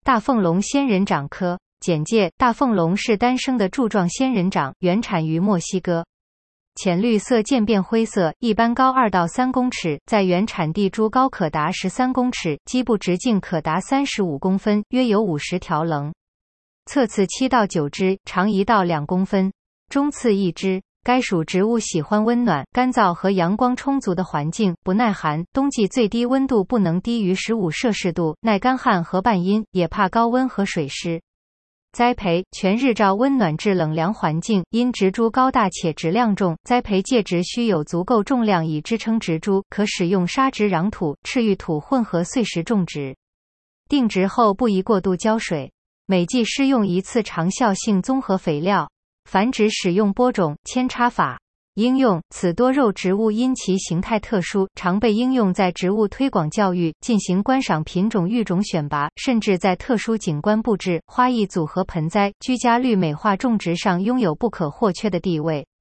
大凤龙仙人掌科。简介：大凤龙是单生的柱状仙人掌，原产于墨西哥。浅绿色渐变灰色，一般高2到3公尺，在原产地株高可达13公尺，基部直径可达35公分，约有50条棱。侧刺7到9支，长1到2公分，中刺1支。该属植物喜欢温暖、干燥和阳光充足的环境，不耐寒，冬季最低温度不能低于15摄氏度，耐干旱和半阴，也怕高温和水湿。栽培：全日照温暖至冷凉环境，因植株高大且质量重，栽培介质需有足够重量以支撑植株，可使用沙质壤土、赤玉土混合碎石种植。定植后不宜过度浇水，每季施用1次长效性综合肥料。繁殖使用播种、扦插法。应用：此多肉植物因其形态特殊，常被应用在植物推广教育、进行观赏品种育种选拔，甚至在特殊景观布置、花艺组合盆栽、居家绿美化种植上拥有不可或缺的地位。